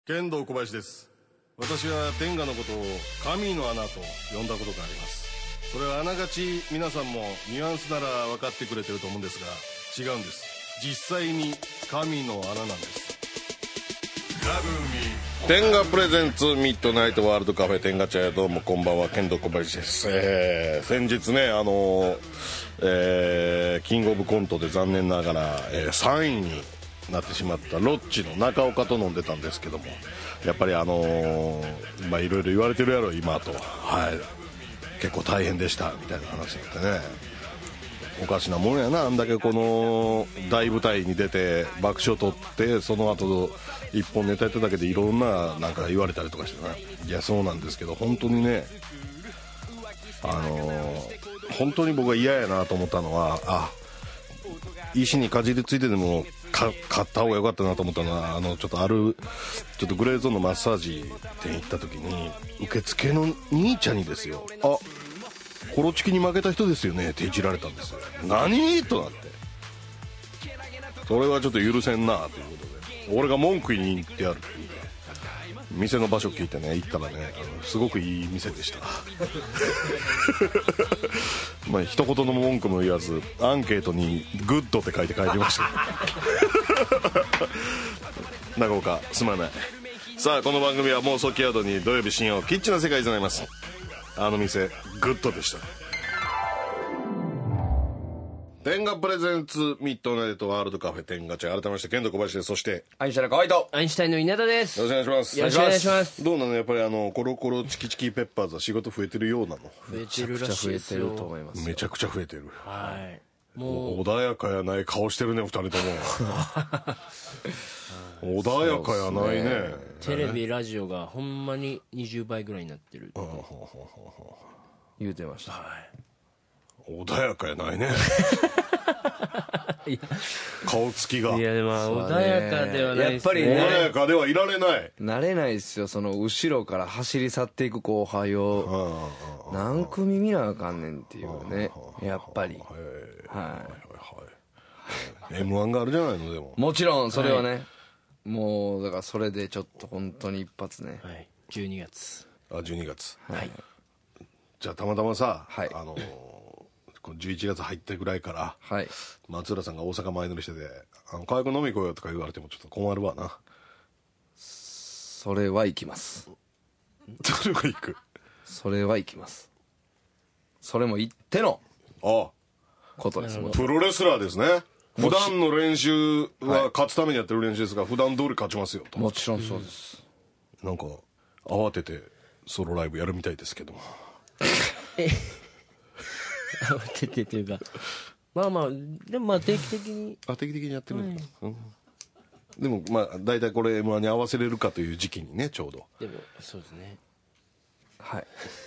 剣道小林です。私は天下のことを神の穴と呼んだことがあります。それはあながち皆さんもニュアンスなら分かってくれてると思うんですが、違うんです。実際に神の穴なんです。天下プレゼンツミッドナイトワールドカフェ天下茶屋、どうもこんばんは、剣道小林です。先日ねキングオブコントで残念ながら、3位になってしまったロッチの中岡と飲んでたんですけども、やっぱりいろいろ言われてるやろ今と、結構大変でしたみたいな話だってね。おかしなもんやな、あんだけこの大舞台に出て爆笑取ってその後一本ネタやっただけでいろんななんか言われたりとかしてな。いやそうなんですけど、本当にね本当に僕が嫌やなと思ったのは、石にかじりついてでも買った方が良かったなと思ったのは、ちょっとグレーゾーンのマッサージ店行った時に受付の兄ちゃんにですよ、コロチキに負けた人ですよねっていじられたんですよ。何となって、それはちょっと許せんなということで、俺が文句言いに行ってやるって言って店の場所聞いてね、行ったらね、すごくいい店でしたまあ一言の文句も言わずアンケートにグッドって書いて帰りました長岡すまない。さあこの番組は妄想キーワードに土曜日深夜をキッチンな世界でございます。あの店グッドでした。天下プレゼンツミッドナイトワールドカフェ天下茶、改めまして剣道小林です。そしてアインシュタインの河合とアインシュタインの稲田です。 よろしくお願いします。 よろしくお願いします。 どうなの、やっぱりコロコロチキチキペッパーズは仕事増えてるようなの？ 増えてるらしいですよ。 めちゃくちゃ増えてると思いますよ。 めちゃくちゃ増えてる。 はい。もう穏やかやない顔してるね、二人とも穏やかやないね。 テレビラジオがほんまに20倍ぐらいになってる。 言うてました。 穏やかやないね顔つきがいやでも穏やかではないですね。 穏やかではいられない。 慣れないですよ、その後ろから走り去っていく後輩を何組見なあかんねんっていうね、やっぱり。 M1 があるじゃないの。でももちろんそれはね、もうだからそれでちょっと本当に一発ね。 はい、12月。 12月。 はい。 じゃあたまたまさ、 はい、 この11月入ってぐらいから、 はい、 松浦さんが大阪前乗りしてて河合君飲み行こうよとか言われてもちょっと困るわな。 それは行きます。 それは行く。 それは行きます。それも行ってのことです。 プロレスラーですね。普段の練習は勝つためにやってる練習ですが、普段通り勝ちますよと。 もちろんそうです、 なんか慌ててソロライブやるみたいですけども慌ててというか、まあまあでもまあ定期的にやってる、でもまあ大体これ M1 に合わせれるかという時期にね、ちょうど。 でもそうですね。 はい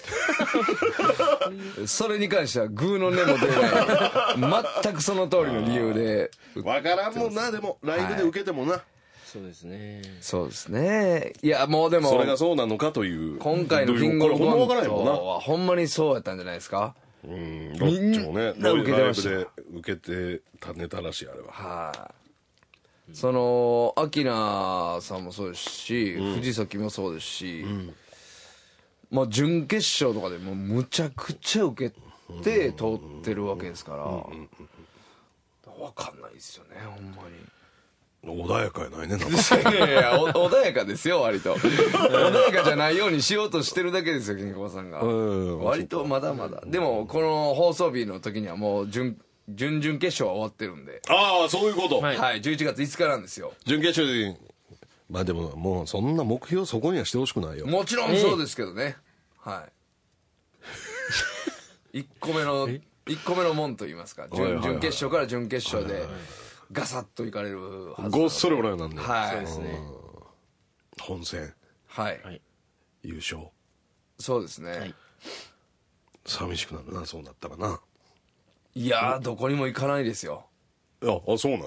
それに関してはグーの音も出ない全くその通りの理由で分からんもんな。でもライブで受けてもな、 そうですね。 そうですね。いやもうでもそれがそうなのかという、 今回のキングオブコントはほんまにそうやったんじじゃないですか。 ロッチもねみんな受けてました。 ライブで受けてたネタらしい、あれは。 そのアキナさんもそうですし、藤崎もそうですし、まあ準決勝とかでもうむちゃくちゃ受けて通ってるわけですから、分かんないですよね、ほんまに。 穏やかやないね、なんかいや穏やかですよ、割と穏やかじゃないようにしようとしてるだけですよ、金子さんが。割とまだまだ。でもこの放送日の時にはもう準々決勝は終わってるんで。 そういうこと。 はい、11月5日なんですよ、 準決勝で。まあでももうそんな目標そこにはしてほしくないよ。 もちろんそうですけどね、1個目のもんと言いますか、準決勝から準決勝でガサッといかれるはず。 ごっそりおらんなんで。 そうですね。 本戦優勝。 そうですね、 寂しくなるな、そうなったらな。 いやどこにも行かないですよ。 そうなの。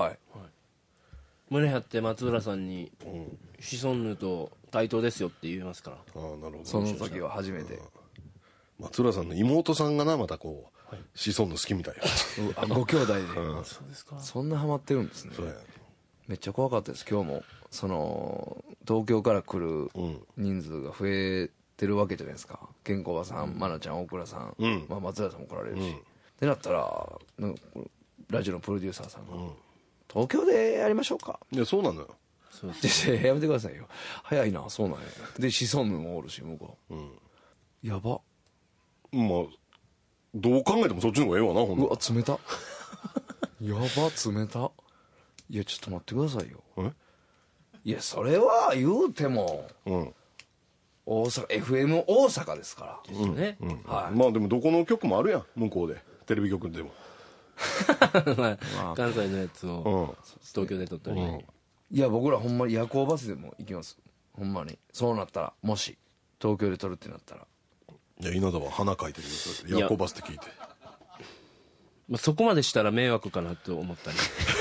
胸張って松浦さんにシソンヌと対等ですよって言いますから。 なるほど。 その時は初めて。 松浦さんの妹さんがな、またこうシソンヌ好きみたいよ。 ご兄弟で。 そうですか。 そんなハマってるんですね。 そうや。 めっちゃ怖かったです。今日もその東京から来る人数が増えてるわけじゃないですか。ケンコバさん、マナちゃん、大倉さん、まあ、松平さんも来られるし、ってなったらなんかラジオのプロデューサーさんが、東京でやりましょうか。 いやそうなのよ。 でやめてくださいよ。早いな、そうなんや。でシソンヌもおるし向こう、やば。 まあどう考えてもそっちの方がええわな。ほんうわ冷たやば冷た。いやちょっと待ってくださいよ。いやそれは言うても、大阪 FM 大阪ですから。 ね、 はい。 まあでもどこの局もあるやん向こうでテレビ局でも。 まあ関西のやつを東京で撮ったり、 いや僕らほんまに夜行バスでも行きます。ほんまにそうなったら、もし東京で撮るってなったら。 いや稲田は鼻かいてるよ。夜行バスって聞いて。 まあ、そこまでしたら迷惑かなと思ったり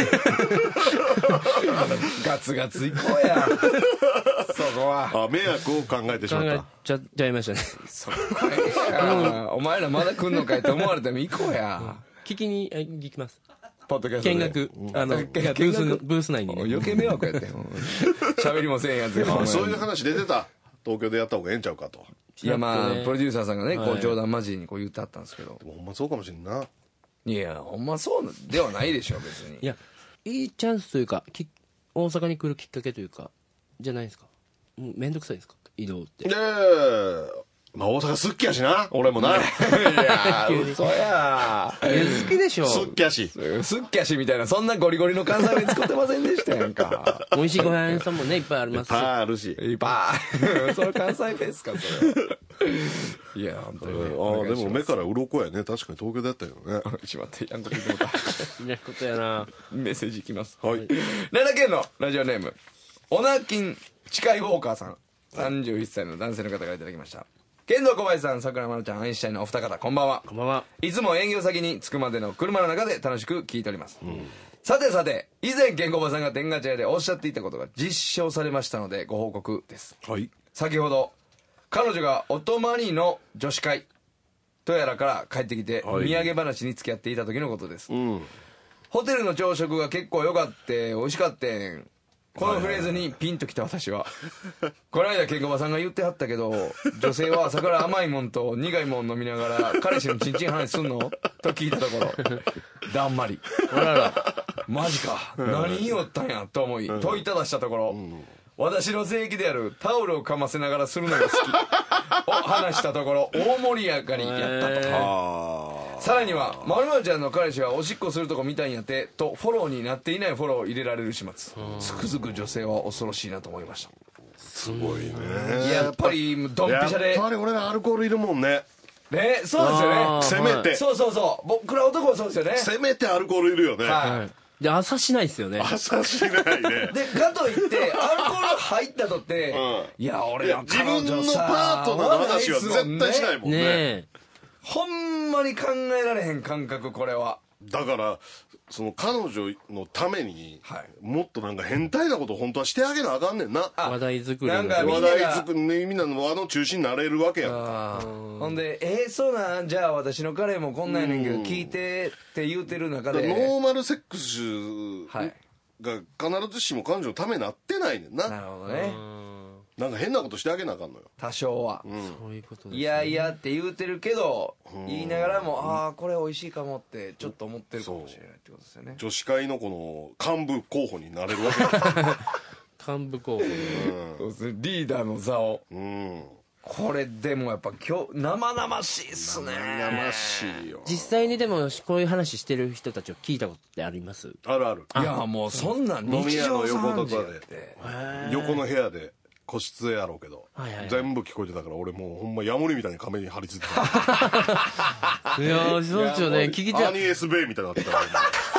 ガツガツ行こうやそこは。 あ迷惑を考えてしまった。 考えちゃいましたねそこやお前らまだ来んのかいと思われても行こうや。 聞きに行きます。 ポッドキャストで見学ブース内にね。 余計迷惑やって喋りもせんやつが。 そういう話出てた。東京でやった方がええんちゃうかと。 いやまあプロデューサーさんがねこう冗談交じりにこう言ってあったんですけど。 でもほんまそうかもしれんな。 いやほんまそうではないでしょ別に。 いやいいチャンスというか大阪に来るきっかけというかじゃないですか。もうめんどくさいですか移動って。 まあ大阪好きやしな俺もな。いや嘘や好きでしょ。 好きやしすっきゃしみたいなそんなゴリゴリの関西弁使ってませんでしたやんか。 美味しいご飯屋さんもねいっぱいありますし。 いっぱいあるし。 いっぱいそれ関西弁っすかそれ。いや本当にね。 ああでも目から鱗やね。確かに東京でやったよね。 しまってやんこと言ってもた。 いなことやな。 メッセージいきます。 はい。 奈良県のラジオネームオナキン近いウォーカーさん、31歳の男性の方からいただきました。剣道小林さん、桜丸ちゃん、アインシュタインのお二方、こんばんは。 こんばんは。 いつも営業先に着くまでの車の中で楽しく聞いております、さてさて以前ケンコバさんが天下茶屋でおっしゃっていたことが実証されましたのでご報告です。 はい。 先ほど彼女がお泊まりの女子会とやらから帰ってきて、 はい土産話に付き合っていた時のことです、 うん。 ホテルの朝食が結構良かって美味しかってん。このフレーズにピンときた私は、この間ケンコバさんが言ってはったけど女性は朝から甘いもんと苦いもん飲みながら彼氏のチンチン話すんのと聞いたところだんまりあらら。 マジか何言おったんやと思い問いただしたところ、私の性癖であるタオルをかませながらするのが好きを話したところ大盛り上がりやったと。さらには「まるまるちゃんの彼氏はおしっこするとこ見たいんやって」とフォローになっていないフォローを入れられる始末。つくづく女性は恐ろしいなと思いました。 すごいね。 やっぱりドンピシャでやっぱり俺らアルコールいるもんね。 ね、そうですよね。 せめて。 そうそうそう、僕ら男はそうですよね。 せめてアルコールいるよね。 はい。 で朝しないですよね。 朝しないね。 でかといってアルコール入ったとって、いや俺の自分の彼女さパートナーの話は絶対しないもんね。 ねえ。 ほんまに考えられへん感覚これは。 だからその彼女のために、 はいもっとなんか変態なこと本当はしてあげなあかんねんな。 話題作りのなんかみん話なが題作りね、みんなの輪の中心になれるわけやんか。 あーほんでそうなんじゃあ私の彼もこんなんやねんけど聞いてって言うてる中でノーマルセックスはいが必ずしも彼女のためになってないねんな。 なるほどね。 なんか変なことしてあげなあかんのよ。 多少は、 そういうことですね。 いやいやって言うてるけど言いながらもああこれ美味しいかもってちょっと思ってるかもしれないってことですよね。 女子会のこの幹部候補になれるわけや。 幹部候補。 そうですね、リーダーの座を。 うん。 これでもやっぱ今日生々しいっすね。 やましいよ。 実際にでもこういう話してる人たちを聞いたことってあります？ あるある。 いやもうそんなん日常茶飯事やって横の部屋で個室やろうけど、 はいはい全部聞こえてたから俺もうほんまヤモリみたいに壁に張り付いてた。 いやそうですよね。聞きたい。 アニエス・ベイみたいになってたから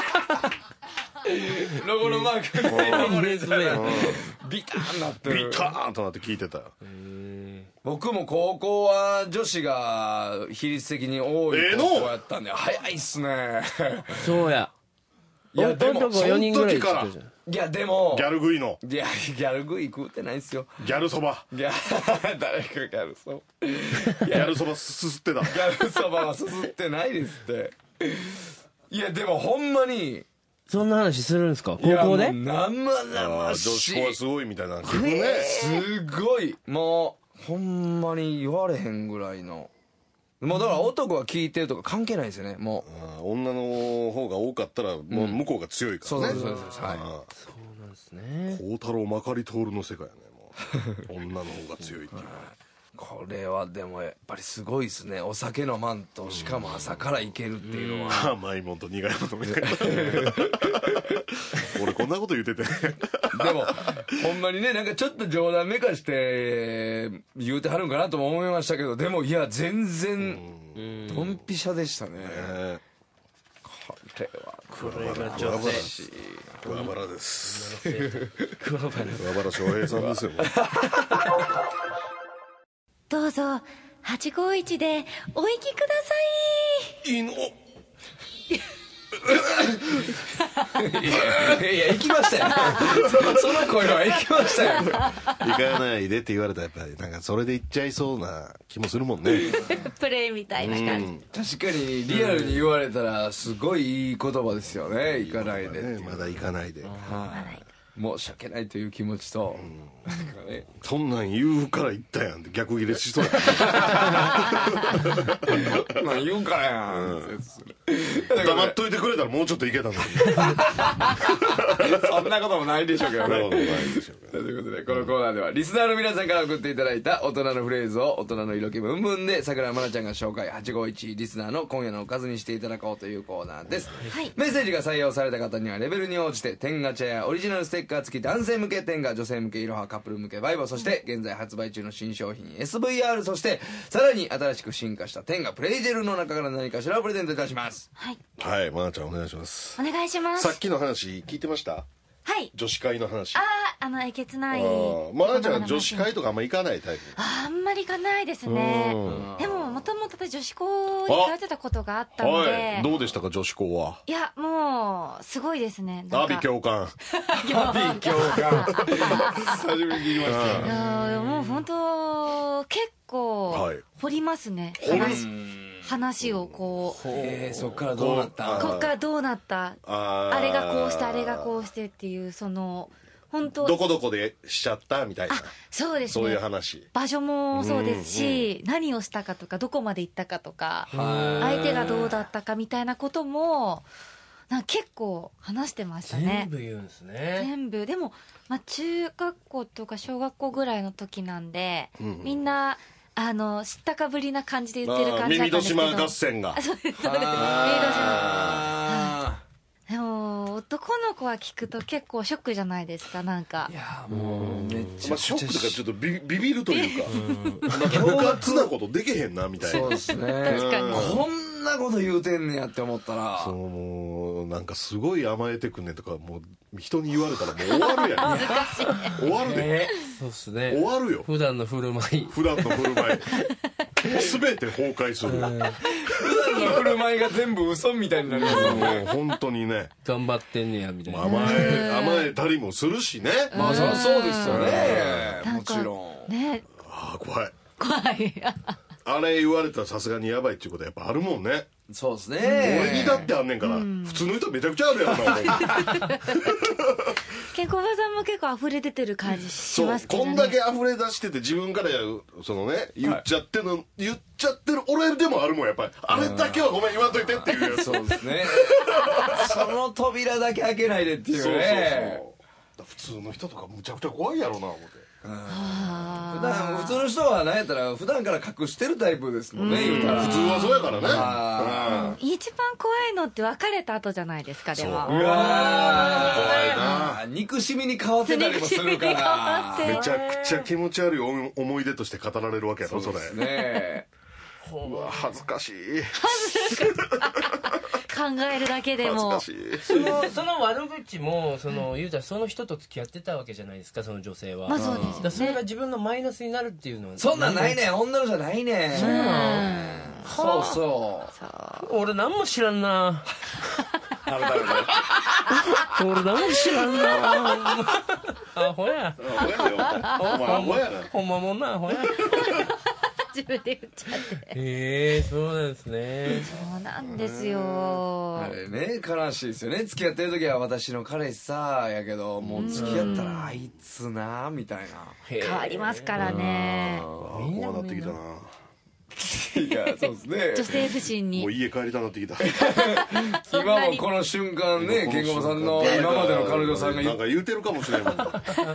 ロゴのマークアニエスベイビターンなってる。 ビターンとなって聞いてたよ。 僕も高校は女子が比率的に多い高校やったんで早いっすね。 そうや。 いやでも男4人ぐらい知ってるじゃん。 いやでもギャル食いのいやギャル食い食うてないっすよ。 ギャルそば、 誰かギャルそギャルそばすすってた。 ギャルそばはすすってないですって。いやでもほんまにそんな話するんですか、高校いやもうで。 生々 女しい。 子校はすごいみたいな聞くね。 すごいもうほんまに言われへんぐらいの、もうだから男が聞いてるとか関係ないですよね、もう。 女の方が多かったらもう向こうが強いからね。 そうそうはい。 そうなんですね。 孝太郎まかり徹の世界やね、もう女の方が強いっていうのは。 これはでもやっぱりすごいですね。お酒飲まんとしかも朝からいけるっていうのは。 甘いもんと苦いものみたいな。俺こんなこと言ってて。 でもほんまにね、なんかちょっと冗談めかして言うてはるんかなとも思いましたけど、でもいや全然ドンピシャでしたね。これはこれが女性。 桑原です。 桑原。 桑原翔平さんですよ。 どうぞ851でお行きください。 いいの。 いや行きましたよ。その声は行きましたよ。 行かないでって言われたらやっぱりなんかそれで行っちゃいそうな気もするもんね。 プレイみたいな感じ。 確かにリアルに言われたらすごいいい言葉ですよね。行かないでっていうまだ行かないで。 申し訳ないという気持ちと、なんかね、 そんなん言うから行ったやんって逆ギレしそうや。 何言うからやん。 黙っといてくれたらもうちょっと行けたのに。 そんなこともないでしょうけどね。 そんなことないでしょうけど。 ということでこのコーナーではリスナーの皆さんから送っていただいた大人のフレーズを大人の色気ムンムンで桜井愛菜ちゃんが紹介、851リスナーの今夜のおかずにしていただこうというコーナーです、 はいメッセージが採用された方にはレベルに応じて天ガチャやオリジナルステッカー付き男性向け天ガ、女性向けいろは、カップル向けバイボ、そして現在発売中の新商品 SVR、 そしてさらに新しく進化した天ガプレイジェルの中から何かしらをプレゼントいたします。 はい、 はい、愛菜ちゃんお願いします。 お願いします。 さっきの話聞いてました？ はい。 女子会の話。 えげつない。 愛菜ちゃんは女子会とかあんま行かないタイプ？ あんまり行かないですね。でももともと女子校に通ってたことがあったので。 どうでしたか女子校は？ いやもうすごいですね。 阿鼻教官。 阿鼻教官。初めて聞きました。 いやもう本当結構掘りますね。話をこう。 そっからどうなった？ こっからどうなった？あれがこうしてあれがこうしてっていうその。本当どこどこでしちゃったみたいな。 そうですね。 そういう話。 場所もそうですし、何をしたかとかどこまで行ったかとか相手がどうだったかみたいなこともなんか結構話してましたね。 全部言うんですね。 全部。でも、中学校とか小学校ぐらいの時なんで、みんな知ったかぶりな感じで言ってる感じだったんですけど。 耳戸島合戦が。 そうですそうです。耳戸島。でも男の子は聞くと結構ショックじゃないですか。なんかいやもうめっちゃショックとかちょっとビビるというか無活なことできへんなみたいな。 そうですね。 確かにこんなこと言うてんねやって思ったら、 そうもうなんかすごい甘えてくんねとかもう人に言われたらもう終わるやん。 難しい。 終わるで。 そうですね。 終わるよ。 普段の振る舞い。 普段の振る舞い全て崩壊する。 普段の振る舞いが全部嘘みたいになりますよね。 もう本当にね。 頑張ってんねやみたいな。 甘えたりもするしね。 まあそりゃそうですよね。もちろん。 ね。 ああ怖い。 怖い。 あれ言われたらさすがにやばいっていうことはやっぱあるもんね。 そうですね。 俺にだってあんねんから、普通の人めちゃくちゃあるやろな。 ケンコバさんも結構溢れ出てる感じしそうますけどね。 こんだけ溢れ出してて自分からそのね言っちゃってる俺でもあるもんやっぱり。あれだけはごめん言わんといてっていうやつ。 そうですね。その扉だけ開けないでっていうね。 そう普通の人とかむちゃくちゃ怖いやろな思って。 普通の人は何やったら普段から隠してるタイプですもんね、言うたら。 普通はそうやからね。 一番怖いのって別れた後じゃないですか。でもうわ怖いな。 憎しみに変わってたりもするからめちゃくちゃ気持ち悪い思い出として語られるわけやろそれ。 ね。 うわ恥ずかしい。 考えるだけでも恥ずかしい。 その悪口も言うたらその人と付き合ってたわけじゃないですか、その女性は。 まあそうですよね。 それが自分のマイナスになるっていうのはそんなんないねん。女のじゃないねん。そうそう。 俺何も知らんな。 ダメ。 俺何も知らんな。アホや。 お前アホやな。 ほんまもんなアホや。 自分で言っちゃって。 そうなんですね。 そうなんですよ。 あれね、悲しいですよね。付き合ってる時は私の彼氏さやけど、もう付き合ったらあいつなみたいな。 変わりますからね。 怖なってきたな。 いや、そうですね。 女性不信にもう家帰りたなってきた。 今もこの瞬間ね、ケンコバさんの今までの彼女さんがなんか言うてるかもしれんもん。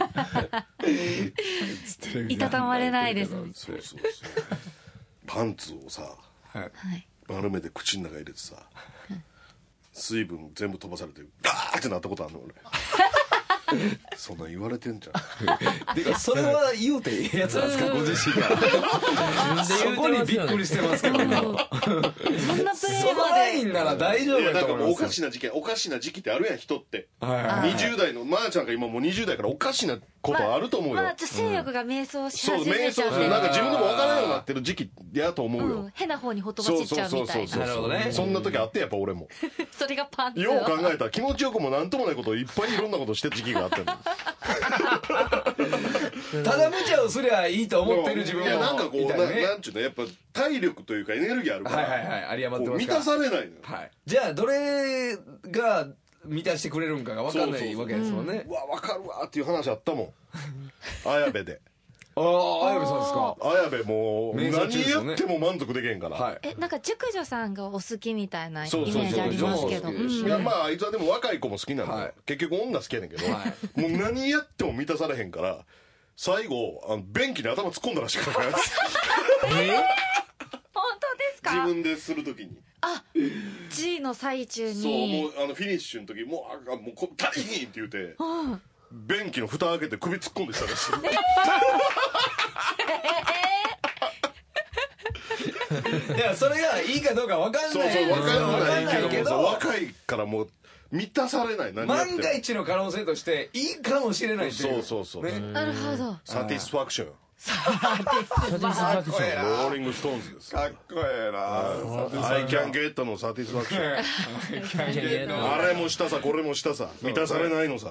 いたたまれないですもん。 そうそうそう。パンツをさ、 はい丸めて口の中入れてさ、水分全部飛ばされてガーってなったことあるの俺。そんなん言われてんじゃん。 てかそれは言うてええやつなんですか、ご自身が。そこにびっくりしてますけど、 そんなプレそーまのライでンなら大丈夫いやだからおだと思いますよ。 かしな時期ってあるやん人って。 はい 20代のまーちゃんが今もう20代からおかしなことあると思うよ。 性欲が迷走しそう始め瞑想するちゃって、 なんか自分でも分からんようになってる時期やと思うよ。 変な方にほとばしっちゃうみたいな。 なるほどねそんな時あってやっぱ俺も。 それがパンツをよう考えたら気持ちよくもなんともないことをいっぱいいろんなことしてる時期があったの。 ただ無茶をすりゃいいと思ってる自分もいやなんかこういたよね。 なんちゅうのやっぱ体力というかエネルギーあるかはいはいらはい、有り余ってこう満ますから。 たされないのよ。 はい。じゃあどれが満たしてくれるんかが分かんないわけですもんね。 うわ分かるわっていう話あったもん。綾部で。 ああ、綾部さんですか。 綾部もう瞑想中ですよね何やっても満足できへんから。 はい。 なんか熟女さんがお好きみたいなイメそうそうそうージありますけど、 熟女も好きですしいやまああいつはでも若い子も好きなのよ、 はい結局女好きやねんけど、 はもう何やっても満たされへんから最後便器に頭突っ込んだらしいから本当ですか？ 自分でするときに G の最中そうに。 もうフィニッシュの時もうもう足りひんって言うて、便器の蓋開けて首突っ込んでしたらしいいや、それがいいかどうか分かんない。 そうそう分かんないけどもさ分若いからもう満たされない何やっても万が一の可能性としていいかもしれないっていう。 そうそうそう、 ねなるほど。 サティスファクションサティスファクション。 ローリングストーンズですかっこええな。 I can get のサティスファクションあれもしたさこれもしたさ満たされないのさ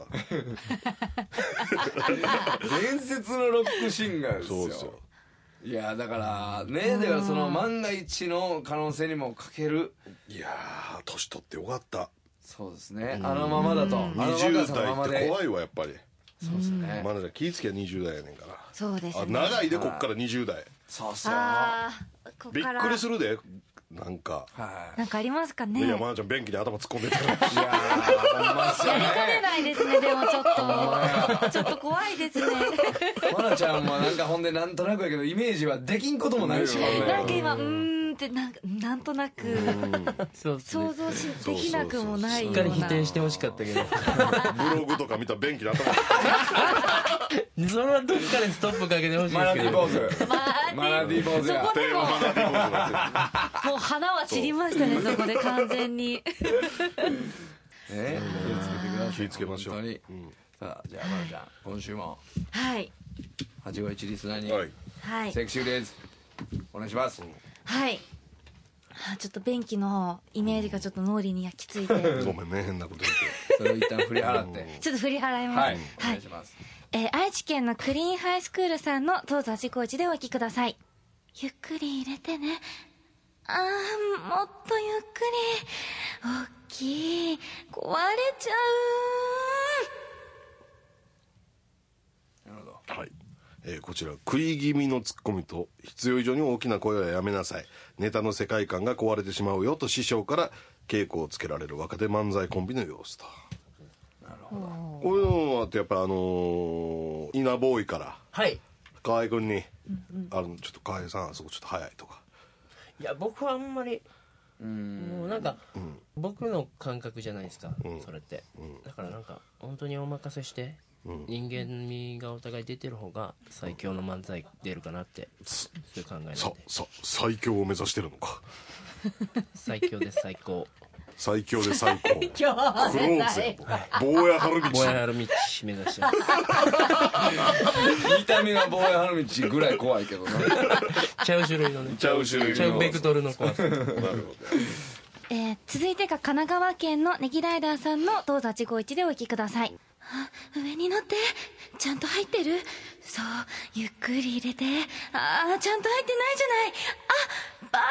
伝説のロックシンガーですよ。 そうですよいやだからね、だからその万が一の可能性にもかける。 いやー年取ってよかったそうですね、あのままだと、あの若 20 さのままで。 代って怖いわやっぱりそうですね。 まだじゃ気ぃつけ20代やねんからそうですね。 長いでこっから20代そうそう。 ああ、こびっこからくりするでなんかはい。 なんかありますかね。 いやまなちゃん便器に頭突っ込んでたらいやー、ほんまっすよやりかねね。 ないですね。でもちょっと怖いですね。 まなちゃんもなんかほんでなんとなくやけどイメージはできんこともないし、ほんでなんか今ってなんとなくそうですね。 想像できなくもないような。 しっかり否定してほしかったけど。 ブログとか見たら便器に頭それはどっかでストップかけてほしいマナですけど。 ディ坊主。マナディ坊主がそこ。でもテーママナディボーズがもう花は散りましたね、そこで完全に。 ね、 気ぃつけましょう本当に。さあ、じゃあまなちゃん、今週もはい。 851リスナーに、 はいはい。 セクシーです。お願いします。 はい。ちょっと便器のイメージがちょっと脳裏に焼き付いて。 ごめんね変なこと言ってそれを一旦振り払って。 ちょっと振り払います。 はい、お願いします。 愛知県のクリーンハイスクールさんのどうぞ味コーチでお聞きください。ゆっくり入れてね。もっとゆっくり。大きい。壊れちゃなるほど。 はいこちら食い気味のツッコミと必要以上に大きな声はやめなさいネタの世界観が壊れてしまうよと師匠から稽古をつけられる若手漫才コンビの様子となるほど。 こういうのってやっぱイナボーイからはい。 河合君にちょっと河合さんあそこちょっと早いとかいや、僕はあんまり、もうなんか、僕の感覚じゃないですか、それって。だからなんか、本当にお任せして、人間味がお互い出てる方が最強の漫才出るかなって、そういう考えなんで。 最強を目指してるのか最強です、最高。 最強で最高う。今日クローズや坊や春道ぼやはる道目指してます。 見た目が坊や春道ぐらい怖いけどな。 ちゃう種類のね。 ちゃう種類のちゃうベクトルの怖さ。 なるほど続いてが神奈川県のネギライダーさんのどうぞ851でお聞きください。あ、上に乗って。ちゃんと入ってる？そう、ゆっくり入れて。あー、ちゃんと入ってないじゃない。あ、バックは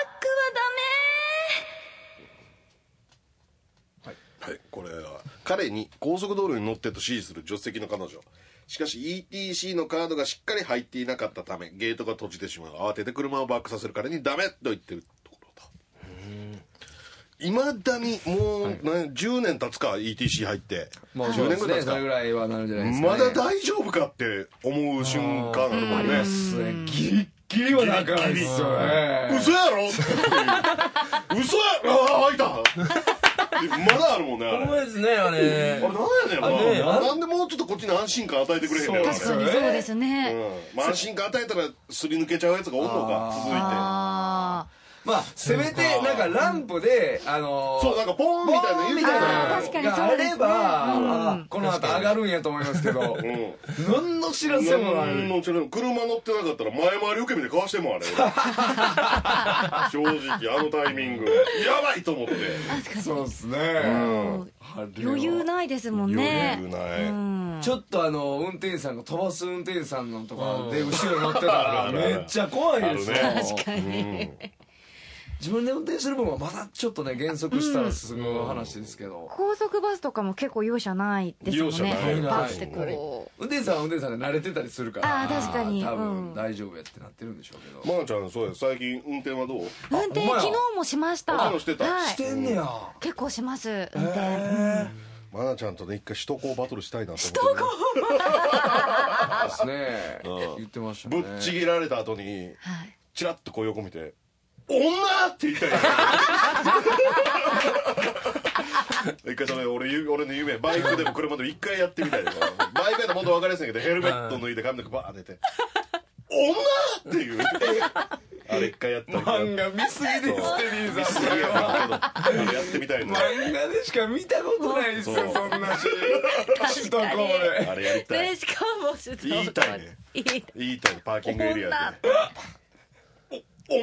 ダメ。 はい、これは彼に高速道路に乗ってと指示する助手席の彼女。しかし ETC のカードがしっかり入っていなかったためゲートが閉じてしまう。慌てて車をバックさせる彼にダメと言ってるところだ。いまだにもう、10年経つか ETC 入ってもう 10年ぐらい経つか、 それぐらいはなるんじゃないですかね。 まだ大丈夫かって思う瞬間あるもんね。 ギリッギリはなかないですよね。 嘘やろ嘘やろ。ああ開いたまだあるもんねあれ。 ほんまですねあれ。 あれなんやねんな。なんでもうちょっとこっちに安心感与えてくれへんねん。 確かにそうですね。 まあ安心感与えたらすり抜けちゃうやつがおんのか続いて。 あまあせめてなんかランプでそうなんかポーンみたいな指あー確かにがあそうですねればこの後上がるんやと思いますけど何の知らせもない。 車乗ってなかったら前回り受け身でかわしてもあれ正直あのタイミングやばいと思って。 確かにそうですね。 余裕ないですもんね。 余裕ない。 ちょっと運転手さんが飛ばす運転手さんのとかで後ろ乗ってたらめっちゃ怖いですよ。 確かに。 自分で運転する分はまだちょっとね減速したら進む話ですけど、 高速バスとかも結構容赦ないですもんね。 容赦ないパッてこう。 運転手さんは運転手さんで慣れてたりするからあー確かに多分大丈夫やってなってるんでしょうけど。 まなちゃんそうや最近運転はどう？ 運転昨日もしました。 昨日してたはいしてんねや。 結構します運転。 まなちゃんとね一回首都高バトルしたいなと思ってですね。言ってましたね。 ぶっちぎられた後にはいチラッとこう横見て女って言いたい一回それ俺の夢バイクでも車でも一回やってみたいな。バイクやったらもっと分かりやすいけどヘルメット脱いで髪の毛バーッ出て女っていうあれ一回やったら漫画見すぎですってリーザー。 すげえやけどやってみたいの。 漫画でしか見たことないですよそうそんなシーン。首都高で。 あれやりたい。 しかも首都高言いたいね。言いたいパーキングエリアで女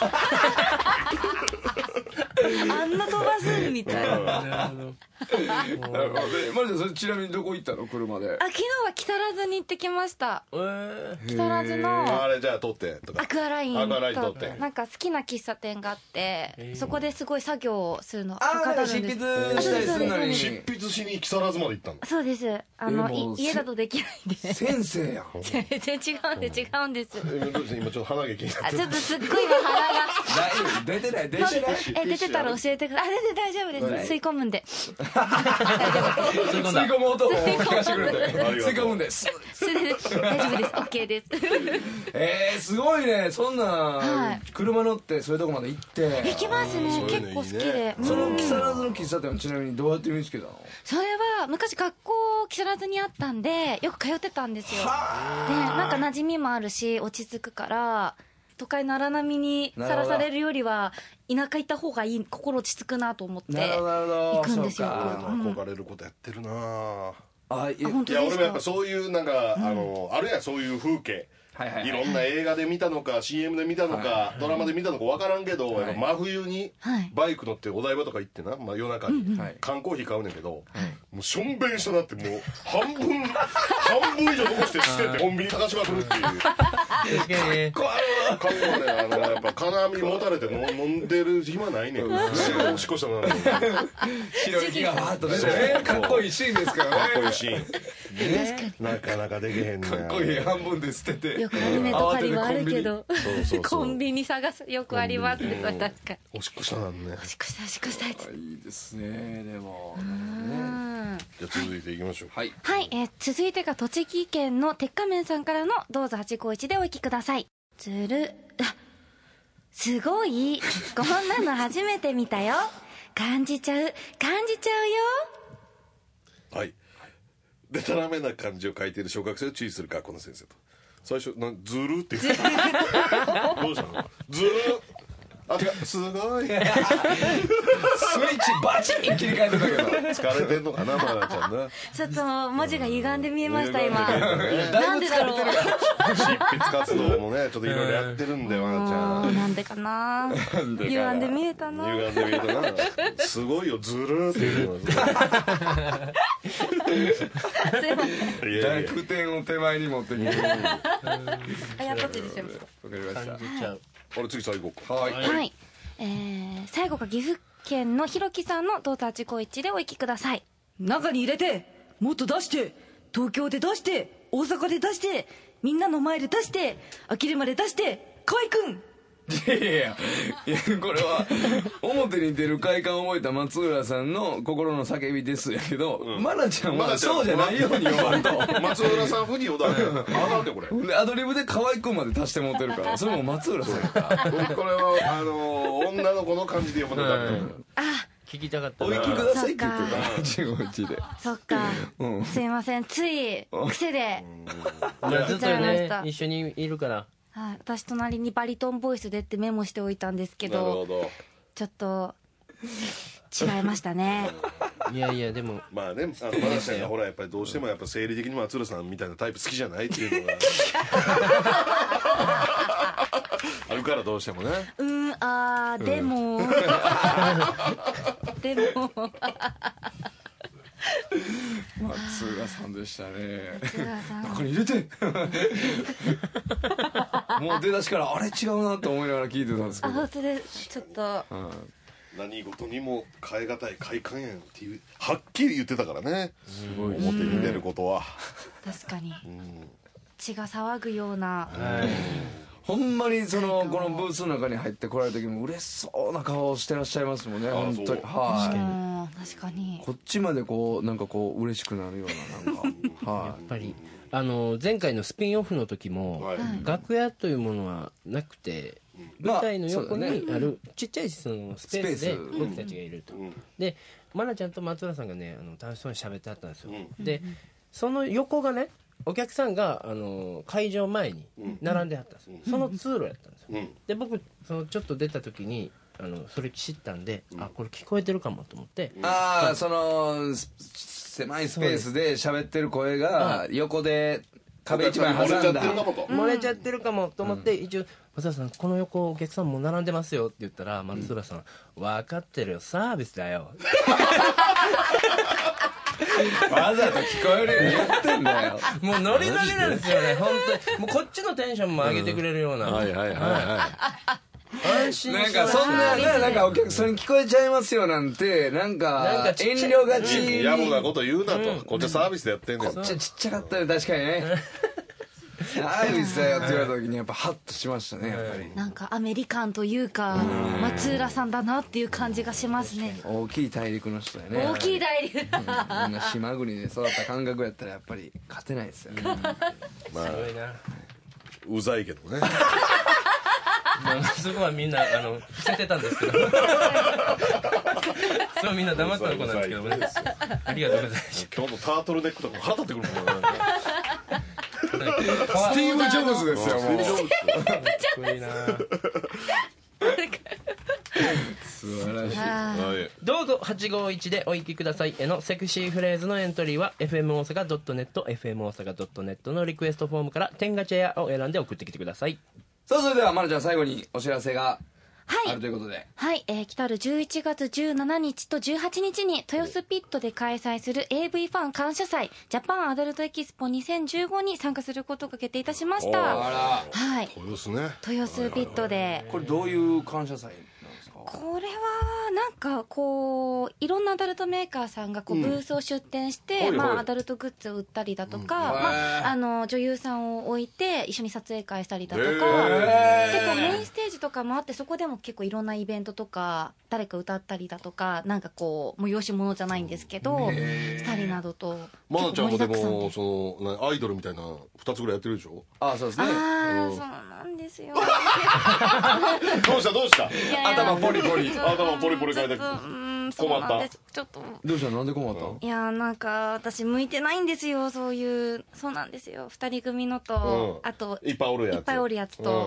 あんな飛ばすみたいな。 なるほどね。マリちゃんそれちなみにどこ行ったの車で？ 昨日は木更津に行ってきました。木更津あのれじゃあ撮ってとかアクアラインアクアライン撮ってなんか好きな喫茶店があってそこですごい作業をするのはかああ執筆したりするのに執筆しに木更津まで行ったの。 そうですもう家だとできないんで先生やん。 全然違うんです違うんです今ちょっと鼻毛気になってちょっとすっごい今鼻が出てない出てない。 出てたら教えてください。全然大丈夫です吸い込むんで吸い込む音を聞かせてくれて吸い込むんです。 それで大丈夫です OK ですすごいね。そんなはい車乗ってそういうとこまで行って行きますねそういうのいいね結構好きでその木更津の喫茶店はちなみにどうやって見つけたの？ それは昔学校木更津にあったんでよく通ってたんですよでなんか馴染みもあるし落ち着くから都会の荒波にさらされるよりは田舎行った方がいい心落ち着くなと思って行くんですよ憧れることやってるなあい本当ですかいや俺もやっぱそういうなんかあるやんそういう風景いろんな映画で見たのか CM で見たのかドラマで見たのか分からんけどやっぱ真冬にバイク乗ってお台場とか行ってな夜中に缶コーヒー買うねんけどもうしょんべんしたなってもう半分以上残して捨ててコンビニ探しまくるっていう確かにね。 かっこねやっぱ金網持たれて飲んでる暇ないねんおしっこしたなか白い息がバーッと出てねかっこいいシーンですからね。 っこいいシーンなかなかできへんねんかっこいい半分で捨ててよくアニメとかにはあるけどそうコンビニ探すよくありますね確かにおしっこしたなんねおしっこしたおしっこしたいついいですね。でもじゃあ続いていきましょうはいはい、続いてが栃木県の鉄仮面さんからのどうぞ851でお聞きください。すごいこんなの初めて見たよ。感じちゃうよ。 はいでたらめな漢字を書いている小学生を注意する学校の先生と最初ずるって言ってどうしたのずるあすごいスイッチバチン切り替えてたけど疲れてんのかなまなちゃんな。 ちょっと文字が歪んで見えました今。 歪んで見えたねなんでだろう。 執筆活動もねちょっといろいろやってるんだよまなちゃん。 なんでかな。歪んで見えたな。 歪んで見えたな。すごいよずるーっていうのがすいません。 いやいや濁点を手前に持ってきてあやっぱつりしてます。 わかりました感じちゃう。 あれ次最後か。 はいはい。最後が岐阜県のひろきさんのどうぞあちこいちでお聞きください。 中に入れてもっと出して東京で出して大阪で出してみんなの前で出して呆れまで出して河合くんいやいやこれは表に出る快感を覚えた松浦さんの心の叫びですやけど、愛菜ちゃんはそうじゃないように呼ばんと松浦さん風に呼ばれる。あかんってこれ。 でアドリブで河合くんまで足して持ってるからそれも松浦さんやからこれは女の子の感じで呼ばなかった。 聞きたかったおな。 行きくださいって言ってた15でそっか。すいません。つい癖で。 まあずっと出ちゃいましねた一緒にいるから。 はい、私隣にバリトンボイスでってメモしておいたんですけなるほど、 ど。 ちょっと違いましたね。 いやいやでもまあね、まなちゃんがほらやっぱりどうしてもやっぱ生理的に松浦さんみたいなタイプ好きじゃないっていうのがあるからどうしてもね。 でもでも松浦さんでしたね松浦さん中に入れてもう出だしからあれ違うなと思いながら聞いてたんですけど本当ですちょっと何事にも変え難い快感やんっていうはっきり言ってたからね。 すごい表に出ることは。 確かに血が騒ぐような。 ほんまにこのブースの中に入ってこられた時も嬉しそうな顔をしてらっしゃいますもんね本当にそうはい確かにこっちまでなんか嬉しくなるようななんかはやっぱり前回のスピンオフの時も、 はい楽屋というものはなくて舞台の横にあるちっちゃいそのスペースでスペース僕たちがいると、で愛菜ちゃんと松浦さんがね楽しそうに喋ってあったんですよ、でその横がねお客さんが会場前に並んではったんですよ、その通路やったんですよ、で僕ちょっと出た時にそれ知ったんで、あこれ聞こえてるかもと思って、 ああ狭いスペースで喋ってる声が横で壁一枚挟んだ漏れちゃってるかもと思って一応松浦さんこの横お客さんも並んでますよって言ったら松浦さん分かってるよサービスだよわざと聞こえるように言ってんだよもうノリノリなんですよね本当にもうこっちのテンションも上げてくれるような、 はいはいはいは安心なんしてかそんななんかお客さんに聞こえちゃいますよなんてなんか遠慮がちい。野暮なこと言うなと。こっちはサービスでやってんねん。 こっちはちっちゃかったよ確かにねサービスだよって言われた時にやっぱハッとしましたねやっぱりなんかアメリカンというか松浦さんだなっていう感じがしますね。 大きい大陸の人やね大きい大陸みんな島国で育った感覚やったらやっぱり勝てないですよねまあすごいなうざいけどね。 そこはみんな伏せてたんですけどそれはみんな黙ったとこなんですけどねありがとうございます今日のタートルネックとか腹立ってくるもんね。 スティーブ・ジョブズですよもうかっこいいな素晴らしいはい。 どうぞ851でお聞きくださいへのセクシーフレーズのエントリーは FM 大阪 .net、FM 大阪 .net のリクエストフォームから天ガチェアを選んで送ってきてください。 さあそれでは愛菜ちゃん最後にお知らせがはいあるということではい、来たる11月17日と18日に豊洲ピットで開催する AV ファン感謝祭ジャパンアダルトエキスポ2015に参加することが決定いたしました。 あらはい、 豊洲ね。 豊洲ピットで。 これどういう感謝祭なんですかこれはなんかこういろんなアダルトメーカーさんがこうブースを出店して、 はいはいアダルトグッズを売ったりだとか、女優さんを置いて一緒に撮影会したりだとか、結構メインステージとかもあってそこでも結構いろんなイベントとか誰か歌ったりだとかなんかこう催し物じゃないんですけどしたりなどと愛菜ちゃんもで結構盛りだくさんもアイドルみたいな2つぐらいやってるでしょ。 あそうですねそうなんですよ。 どうしたどうした。 いやいや頭ポリポリ頭ポリポリ変えてちょっとそうなんですちょっとどうしたなんで困ったいやなんか私向いてないんですよそうなんですよ2人組のと、あといっぱいおるやつ。 いっぱいおるやつと、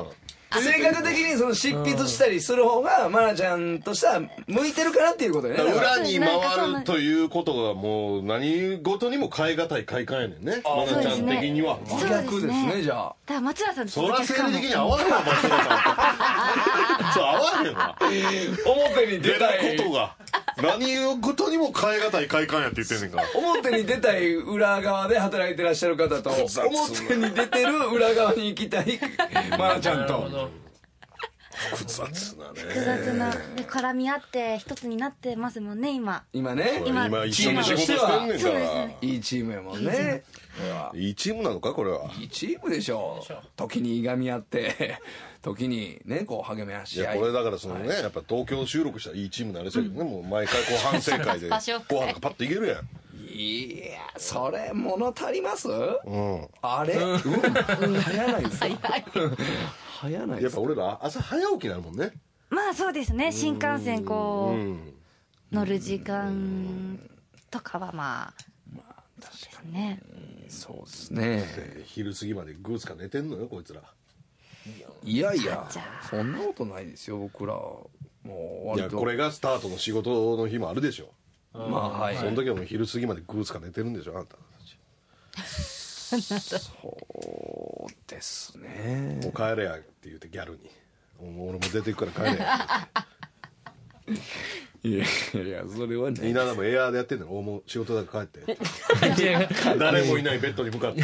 性格的にその執筆したりする方が愛菜ちゃんとしては向いてるかなっていうことね。 裏に回るということがもう何事にも変え難い快感やねんね、愛菜ちゃん的には。 そう逆ですね、じゃあ。 だから松浦さんとそら生理的に合わへんわ、松浦さんと。そう合わへんわ、 表に出たいことが何事にも変え難い快感やって言ってんねんから。 表に出たい裏側で働いてらっしゃる方と、表に出てる裏側に行きたい愛菜ちゃんと。 複雑なね。 複雑なで絡み合って一つになってますもんね今ね今一緒に仕事してんねんから。 いいチームやもんね。 いいチームなのかこれは。 いいチームでしょう。時にいがみ合って時にねこう励め合し合い。 いやこれだからそのね、やっぱ東京収録したらいいチームになれそうやけどね、もう毎回こう反省会でご飯がパッといけるやん。 いやそれ物足ります？ うんあれ早ないですよ。早ないです。 やっぱ俺ら朝早起きになるもんね。 まあそうですね新幹線こう乗る時間とかはまあそうですね。 そうですね。 昼過ぎまでグースか寝てんのよこいつら。 いやいやそんなことないですよ僕ら。もう割といやこれがスタートの仕事の日もあるでしょ。 まあはいその時はもう昼過ぎまでグースか寝てるんでしょあんたたち。 そうですね。 もう帰れやって言ってギャルに俺も出ていくから帰れやいやいやそれはね。 稲田もエアーでやってんの。俺も仕事だから帰って誰もいないベッドに向かって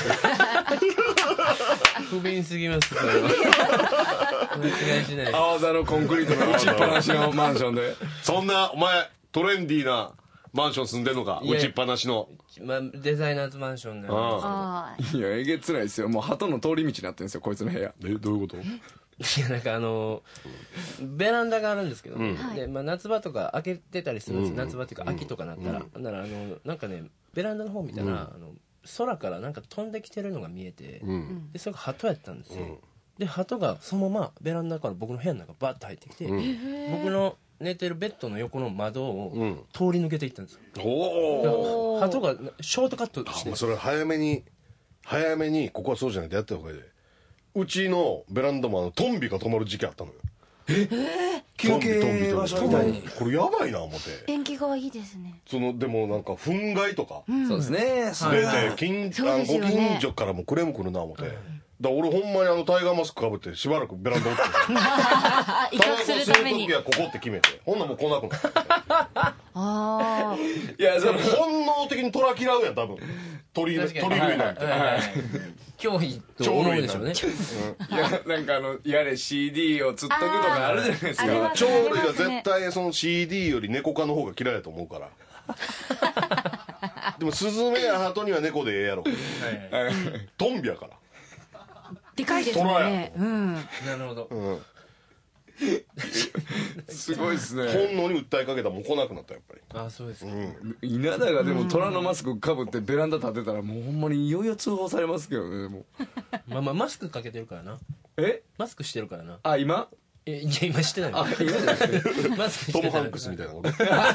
不憫すぎますそれは。お願いしない。 青座のコンクリートの打ちっぱなしのマンションで。 そんなお前トレンディーなマンション住んでんのか。打ちっぱなしの。 まあデザイナーズマンションなんあいやえげつないですよ。もう鳩の通り道になってるんですよこいつの部屋。 どういうこと？ いやなんかベランダがあるんですけど、でまあ、夏場とか開けてたりするんですよ、夏場っていうか秋とかなったら、ならなんかねベランダの方見たら、空からなんか飛んできてるのが見えて、でそれが鳩やったんですよ、で鳩がそのままベランダから僕の部屋の中バッと入ってきて、僕の寝てるベッドの横の窓を通り抜けていったんですよ、 おお。 鳩がショートカットして、 それ早めにここはそうじゃないとやった方がいいで。うちのベランダもトンビが止まる時期あったのよ。 休憩場所みたいに。 これやばいな思って。 縁起がいいですね。 でもなんか憤慨とかそうですね。 出てご近所からもクレーム来るな思って。だから俺ほんまにタイガーマスクかぶってしばらくベランダおって威嚇するために。 タバコ吸う時はここって決めて、ほんなもう来なくなったああ。 いやその本能的に虎嫌うやん多分。鳥類なんて。 脅威と思うでしょうね。 いやなんかやれ CD を釣っとくとかあるじゃないですか。 鳥類は絶対その CD より猫科の方が嫌いだと思うから。でもスズメやハトには猫でええやろ。トンビやから。 でかいですもんね。 なるほど。 すごいですね。 本能に訴えかけたらもう来なくなったやっぱり。 あそうですか。 稲田がでも虎のマスクかぶってベランダ立てたらもうほんまにいよいよ通報されますけどね。もうまあマスクかけてるからな。マスクしてるからな。 あ今？ いや今してない。 あ今じゃなくてマスクしてトム・ハンクスみたいなこと。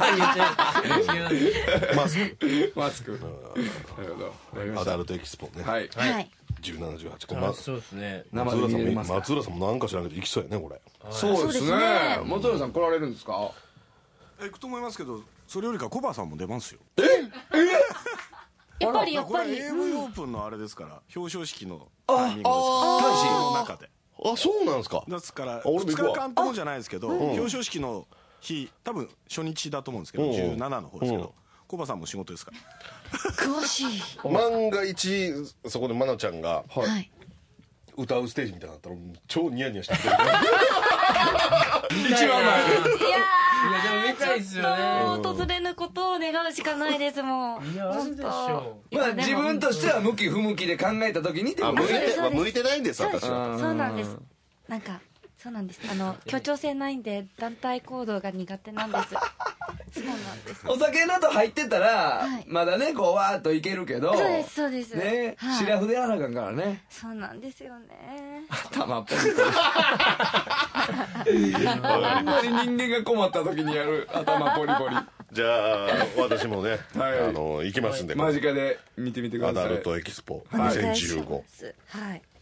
マスク。なるほど。 アダルトエキスポね。 はい。 はい。 17、18。 そうですね。 生で見れますか。 松浦さんもなんか知らんけど行きそうやねこれ。 そうですね。松浦さん来られるんですか？ 行くと思いますけど、それよりかコバさんも出ますよ。 やっぱりこれ AV オープンのあれですから、表彰式のタイミングですから、大使の中で。 あそうなんですか。 ですから俺も 2 行くわ日間ともじゃないですけど、表彰式の日多分初日だと思うんですけど、17の方ですけど、コバさんも仕事ですから。 詳しい。 万が一そこで愛菜ちゃんがはい。 歌うステージみたいになったら超ニヤニヤしてくれる。 一番前で。 いやいやでも見たいですよね。 訪れぬことを願うしかないですもん。 いやあるでしょまあ自分としては向き不向きで考えた時にってこと向ですね。 いてないんです私は。 そうなんです。なんかそうなんです。協調性ないんで団体行動が苦手なんです。そうなんです。 お酒など入ってたらまだねこうわーっといけるけど。 そうですそうです。 ね、 はいシラフでやらなあかんからね。 そうなんですよね。 頭ポンポリ。あんまり人間が困った時にやる頭ポリポリ。 じゃあ私もねはい行きますんで。 間近で見てみてください。 アダルトエキスポお願いし 2015。 ます。はい。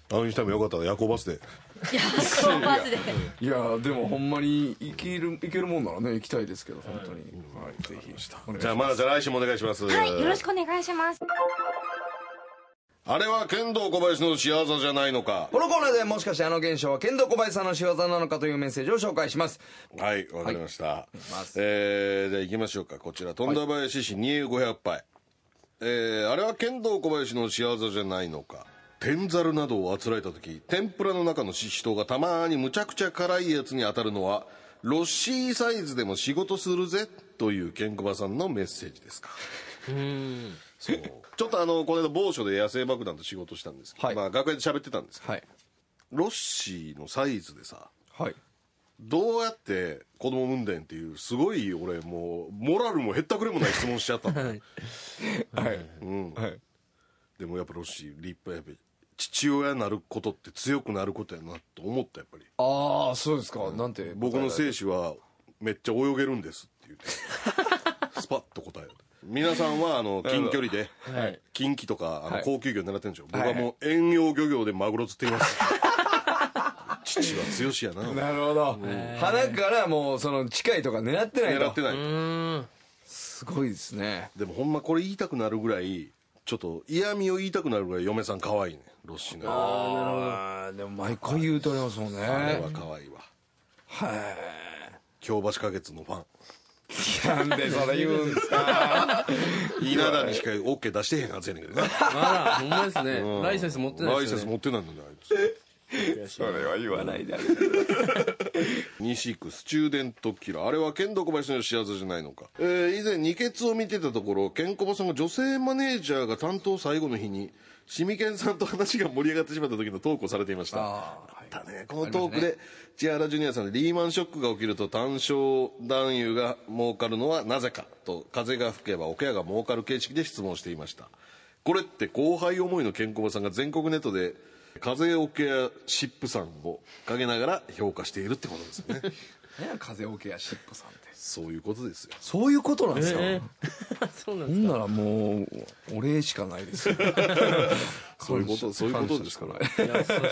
あの日多分よかったら夜行バスで夜行バスでいやでもほんまに行けるもんならね行きたいですけど本当に、はい、ぜひじゃあまだじゃあ来週もお願いします。 はい、よろしくお願いします。 あれは剣道小林の仕業じゃないのか。 このコーナーでもしかしてあの現象は剣道小林さんの仕業なのかというメッセージを紹介します。 はい、わかりました、 はい、 じゃあ行きましょうか。こちら富田林市2 500杯、あれは剣道小林の仕業じゃないのか。天ざるなどをあつらえた時、天ぷらの中のししとうがたまにむちゃくちゃ辛いやつに当たるのはロッシーサイズでも仕事するぜというケンコバさんのメッセージですか。そうちょっとこの間某所で野生爆弾と仕事したんですけど、 はい、 まあ楽屋で喋ってたんですけど、 はい、 ロッシーのサイズでさ、 はい、 どうやって子供産んでんっていうすごい俺もうモラルもへったくれもない質問しちゃったの。はい、うん、はい、でもやっぱロッシー立派、やっぱり父親になることって強くなることやなと思った。やっぱりああそうですか、なんて僕の精子はめっちゃ泳げるんですって言ってスパッと答える。皆さんは近距離で近畿とか高級魚狙ってるんでしょ、僕はもう遠洋漁業でマグロ釣っています。父は強しやな。 なるほど、鼻からもうその近いとか狙ってないと。 狙ってない。 すごいですね。 でもほんまこれ言いたくなるぐらい、ちょっと嫌味を言いたくなるぐらい嫁さん可愛いね、ロッシーの。 ああでも毎回言うとりますもんね。 あれは可愛いわ。 はい。 京橋花月のファン。 なんでそれ言うんですか。 稲田にしか OK 出してへんはずやねんけどな。 あらほんまですね、ライセンス持ってないですよね。 ライセンス持ってないんだね、あいつ。 それは言わないであげて。 西区スチューデントキラー、あれは剣道小林の仕業じゃないのか。以前二血を見てたところ、ケンコバさんが女性マネージャーが担当最後の日にシミケンさんと話が盛り上がってしまった時のトークをされていました。あったね、このトークで千原ジュニアさんでリーマンショックが起きると単勝男優が儲かるのはなぜかと、風が吹けば桶屋が儲かる形式で質問していました。これって後輩思いのケンコバさんが全国ネットで風桶屋シップさんを陰ながら評価しているってことですよね。 風桶屋シップさんって。 そういうことですよ。 そういうことなんですか。 そうなんですか。 ほんならもうお礼しかないですよ。 そういうことですから。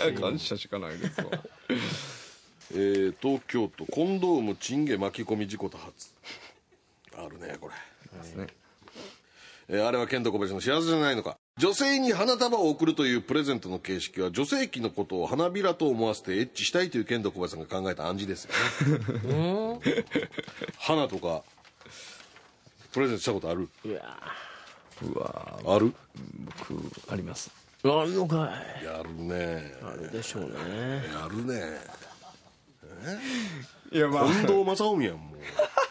感謝しかないですわ。 東京都コンドームチンゲ巻き込み事故多発。あるねこれ。ですね。あれは剣道小林の仕業じゃないのか。女性に花束を贈るというプレゼントの形式は女性器のことを花びらと思わせてエッチしたいという剣道小林さんが考えた暗示ですよね。花とかプレゼントしたことある？ うわある？ 僕あります。 あるのかい。 やるね。 あるでしょうね。 やるね。 いやまあ近藤正臣やんもう。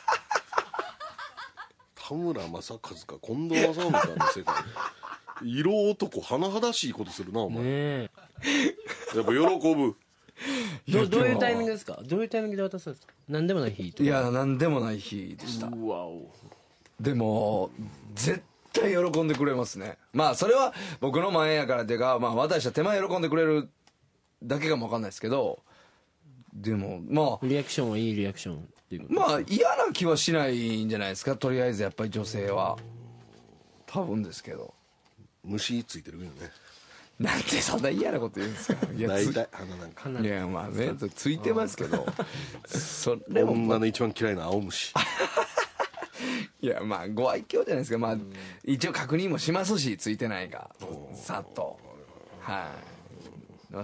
田村正和か近藤正臣かの世界。色男甚だしいことするなお前。 ねやっぱ喜ぶ。 どういうタイミングですか。どういうタイミングで渡すんですか。何でもない日とか。 いや何でもない日でした。 うわお。 でも絶対喜んでくれますね。まあそれは僕の前やからっていうか、まあ私は手前喜んでくれるだけかもわかんないですけど、でもまあリアクションはいいリアクションっていうこと。 まあ嫌な気はしないんじゃないですか。とりあえずやっぱり女性は多分ですけど。 虫ついてるけどね。 なんでそんな嫌なこと言うんですか。いや大体鼻なんか。 いやまあねついてますけど、それも女の一番嫌いな青虫。 いやまあご愛嬌じゃないですか。まあ一応確認もしますし、ついてないかさっと。はい、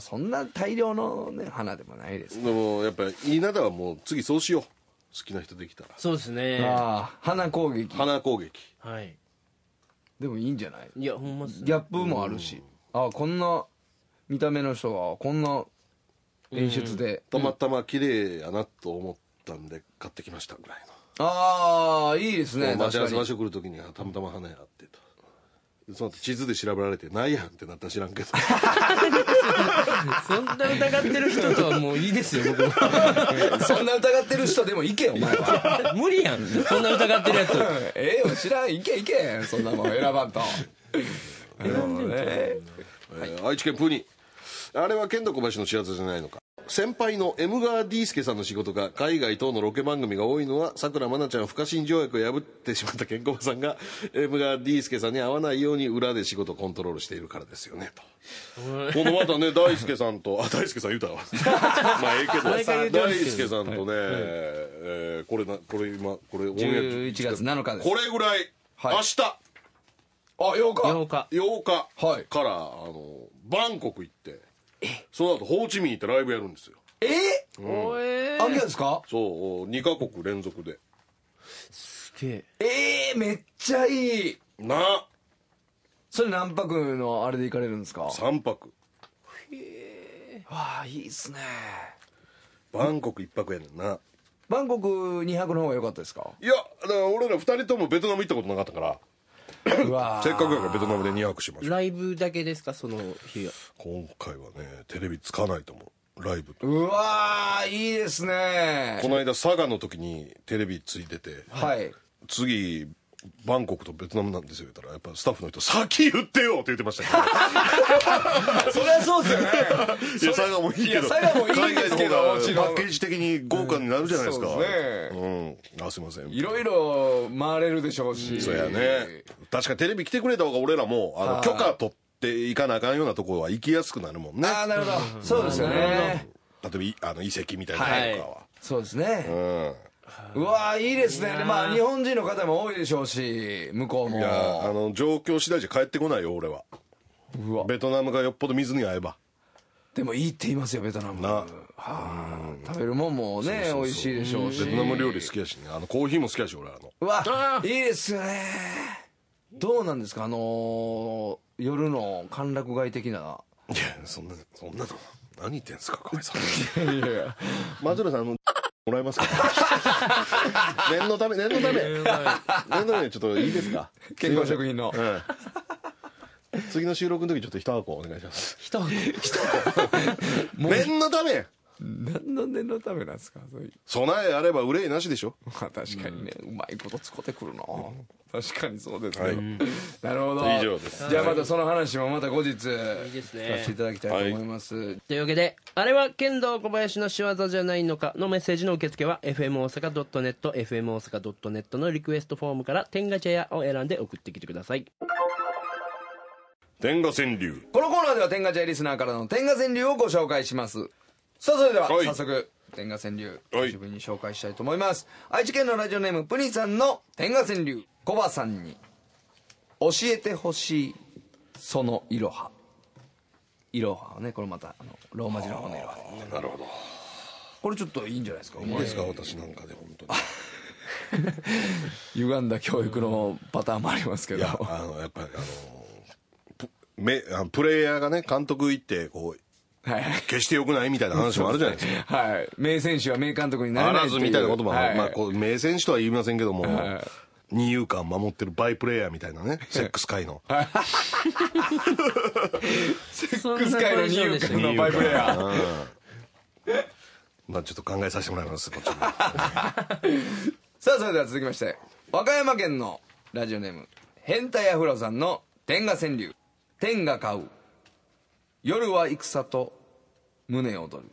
そんな大量のね花でもないです。 でもやっぱり稲田はもう次そうしよう。好きな人できたら。 そうですね。 ああ花攻撃。 花攻撃。 はい。 でもいいんじゃない。 いやほんまっすね。 ギャップもあるし、ああこんな見た目の人がこんな演出で、 たまたま綺麗やなと思ったんで買ってきましたぐらいの。 ああいいですね。 待ち合わせ場確か所来る時にたまたま花屋あってと。その後地図で調べられてないやんってなったら知らんけど。 そんな疑ってる人とはもういいですよ僕も。 にそんな疑ってる人でも行けお前は。 無理やんそんな疑ってるやつ。 ええよ知らん、行けそんなもん選ばんと。 愛知県プーニ。あれは剣道小林の仕業じゃないのか。 先輩の M 川 D 介さんの仕事が海外等のロケ番組が多いのは、さくらまなちゃん不可侵条約を破ってしまったケンコバさんが M 川 D 介さんに会わないように裏で仕事をコントロールしているからですよねと。このまたね大輔さんと大輔さん言うたわまあええけど大輔さんとね、これ今これ 11月7日ですこれぐらい、 はい明日あ8日 8日 8日からバンコク行って、その後ホーチミン行ってライブやるんですよ。 アキラですか？ そう2カ国連続で。 すげめっちゃいい。 なそれ何泊のあれで行かれるんですか 3泊。 わあいいっすね。 バンコク1泊やねんな。 バンコク2泊の方が良かったですか？ いやだから俺ら2人ともベトナム行ったことなかったからうわせっかくやからベトナムで2泊しましょう。 ライブだけですかその日は。 今回はねテレビつかないと思うライブと。 うわーいいですね。 この間佐賀の時にテレビついてて、 はい次バンコクとベトナムなんですよ言ったらやっぱスタッフの人先言ってよって言ってましたけどそりゃそうですよね。 いや佐賀もいいけどいや佐賀もいいですけど海外の方がもちろんパッケージ的に豪華になるじゃないですか。 そうですうん、あすいません。 いろいろ回れるでしょうし。 そうやね。確かにテレビ来てくれた方が俺らも許可取っていかなあかんようなところは行きやすくなるもんね。 ああなるほど。そうですよね。 例えば遺跡みたいなのとかは。 そうですね。 うんうわーいいですね。でまあ日本人の方も多いでしょうし向こうも。 いや状況次第じゃ帰ってこないよ俺は。 うわベトナムがよっぽど水に合えば。 でもいいって言いますよベトナム。 な食べるもんもね美味しいでしょうし。 ベトナム料理好きやしねコーヒーも好きやし俺らの。 うわいいですよね。どうなんですか夜の歓楽街的な。 いやそんなの何言ってんすか河合さん。いやいや松浦さんもらえますか念のためちょっといいですか健康食品の。 次の収録の時ちょっと一箱お願いします。 一箱念のため何の念のためなんですかそういう。 備えあれば憂いなしでしょ。 まあ確かにねうまいこと使ってくるな。確かにそうですはいね。なるほど。 以上です。 じゃあまたその話もまた後日いいですねさせていただきたいと思います。 というわけであれは剣道小林の仕業じゃないのかのメッセージの受付は FM 大阪 .net FM 大阪 .net のリクエストフォームから天下茶屋を選んで送ってきてください。 天下川柳。 このコーナーでは天下茶屋リスナーからの天下川柳をご紹介します。さあそれでははい早速天下川柳はい自分に紹介したいと思います。愛知県のラジオネームプニさんの天下川柳。コバさんに教えてほしいそのいろはいろはねこれまたローマ字の方のいろはなるほど。 これちょっといいんじゃないですか。 いいですか私なんかで本当に。 歪んだ教育のパターンもありますけど。 いややっぱりプレイヤーがね監督行ってこうはい決して良くないみたいな話もあるじゃないですか。 はい名選手は名監督になれあないっていうらずみたいなこともはいまあこう名選手とは言いませんけどもはい二遊間守ってるバイプレイヤーみたいなねセックス界のセックス界の二遊間のバイプレイヤー。 まあちょっと考えさせてもらいますこっちも。 さあそれでは続きまして和歌山県のラジオネーム変態アフロさんの天下川柳。天が買う夜は戦と胸躍る。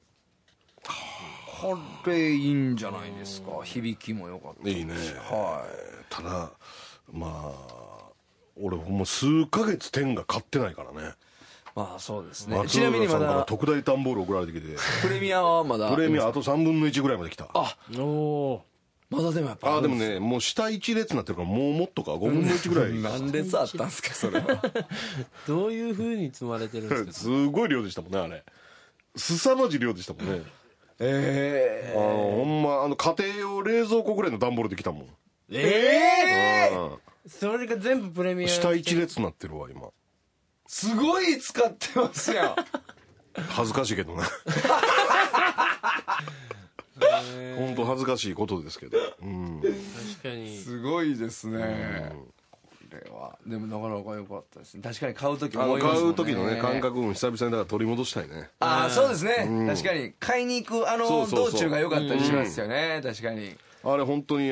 これいいんじゃないですか。響きも良かった。 いいね。 はいただまあ俺ほんま数ヶ月天が買ってないからね。 まあそうですね。 松ちなみにま浦さんからだ特大段ボール送られてきてプレミアはまだプレミアあと3分の1ぐらいまで来た。 おおまだでもやっぱでもねもう下一列になってるからもうもっとか5分の1ぐらい。 何列あったんですかそれは。 どういう風に積まれてるんですか。 すごい量でしたもんねあれ。凄まじい量でしたもんね。ほんま家庭用冷蔵庫ぐらいの段ボールで来たもん。 それが全部プレミア下一列になってるわ今。 すごい使ってますやん。 恥ずかしいけどね。本当恥ずかしいことですけど。 確かにすごいですね。これはでもなかなか良かったですね。確かに買う時思いますもんね。 買う時のね感覚も久々にだから取り戻したいね。 ああそうですね。確かに買いに行くそうそうそう道中が良かったりしますよね。確かに。 あれ本当に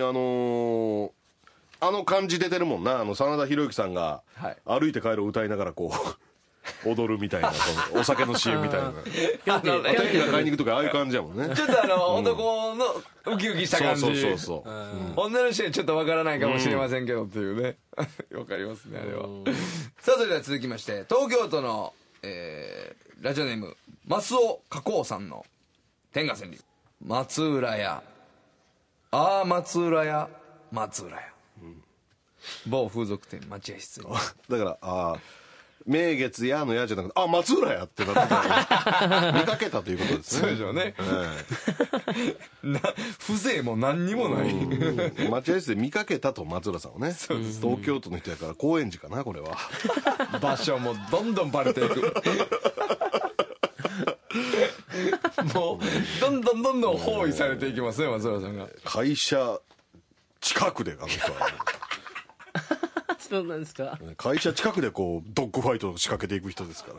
感じ出てるもんな。真田広之さんがはい歩いて帰るを歌いながらこう踊るみたいなお酒の CM みたいなお天が買いに行くとかああいう感じやもんね。 ちょっと男のウキウキした感じ。 そう女の人にちょっとわからないかもしれませんけどっていうね。わかりますね、あれは。さあ、それでは続きまして、東京都の、ラジオネーム、増尾加工さんの天下川柳。松浦屋。ああ、松浦屋。松浦屋。某風俗店待合室に。 だから名月やのやじゃなくて松浦やってなってた見かけたということですね。 そうでしょうね。風情も何にもない。 待合室で見かけたと松浦さんをね。東京都の人やから高円寺かなこれは。 場所もどんどんバレていく。もうどんどん包囲されていきますね、松浦さんが。 会社近くであの人はそうなんですか。 会社近くでこうドッグファイトを仕掛けていく人ですから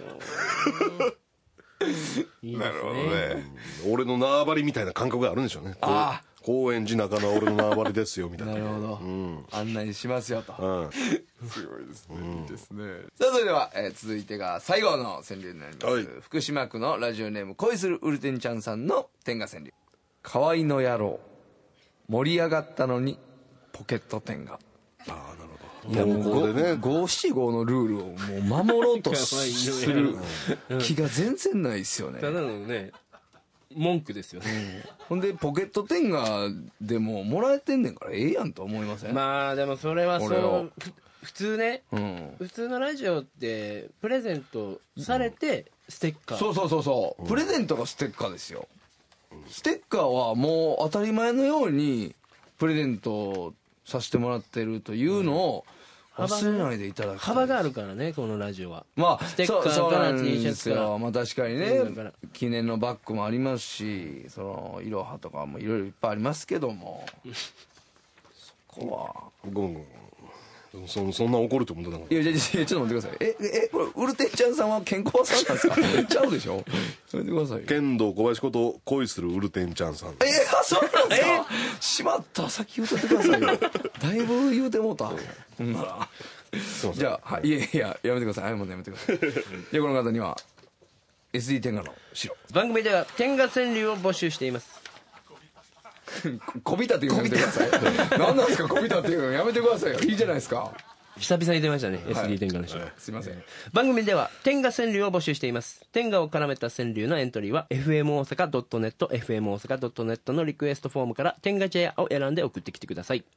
いいですね。 なるほどね。 俺の縄張りみたいな感覚があるんでしょうね。高円寺中野は俺の縄張りですよみたいな。 なるほど、案内しますよと、すごいですね、いいですね。さあ、それでは、続いてが最後の川柳になります、福島区のラジオネーム恋するウルテンちゃんさんの天下川柳。河合の野郎盛り上がったのにポケット天下。 なるほど。 いや、もうこれね、575のルールをもう守ろうとする気が全然ないですよね。 ただのね、文句ですよね。 ほんでポケット天下でももらえてんねんからええやんと思いません？ まあでもそれはそう普通ね、普通のラジオってプレゼントされてステッカー、 そう、プレゼントがステッカーですよ。ステッカーはもう当たり前のようにプレゼントさせてもらってるというのを忘れないでいただきたい。 幅があるからね、このラジオは。 まあステッカーそうからなん T シャですツからよ。まあ確かにね、 だから記念のバッグもありますし、そのいろはとかもいろいろいっぱいありますけども、そこはごめんそんな怒ると思ってなかった。 いやちょっと待ってください。これウルテンちゃんさんは健康さんなんですか？ちゃうでしょ。やめてくださいよ。 剣道小林こと恋するウルテンちゃんさん。 そうなんですか？しまった、先言うとってくださいよ。だいぶ言うてもうた。ほんなら。じゃあ、いややめてください。もうやめてください。じゃあこの方には SD 天下の白。 番組では天下川柳を募集しています。 こびたっていうのやめてください。何なんですか、こびたっていうのやめてくださいよ。いいじゃないですか。 久々に出ましたね、SD 天下の人。 すいません。 番組では天下川柳を募集しています。天下を絡めた川柳のエントリーは FM 大阪 .net FM 大阪 .net のリクエストフォームから天下茶屋を選んで送ってきてください。